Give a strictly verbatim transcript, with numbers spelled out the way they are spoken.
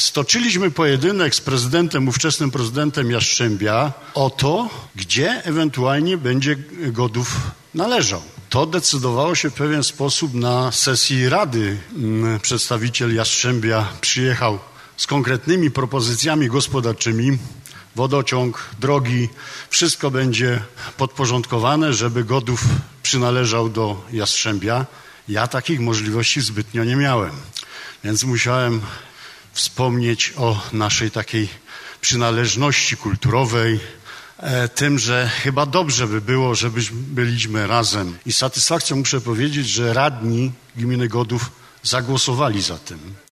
stoczyliśmy pojedynek z prezydentem, ówczesnym prezydentem Jastrzębia o to, gdzie ewentualnie będzie Godów należał. To decydowało się w pewien sposób na sesji Rady. Przedstawiciel Jastrzębia przyjechał z konkretnymi propozycjami gospodarczymi. Wodociąg, drogi, wszystko będzie podporządkowane, żeby Godów przynależał do Jastrzębia. Ja takich możliwości zbytnio nie miałem, więc musiałem wspomnieć o naszej takiej przynależności kulturowej, e, tym, że chyba dobrze by było, żebyśmy byliśmy razem. I z satysfakcją muszę powiedzieć, że radni gminy Godów zagłosowali za tym.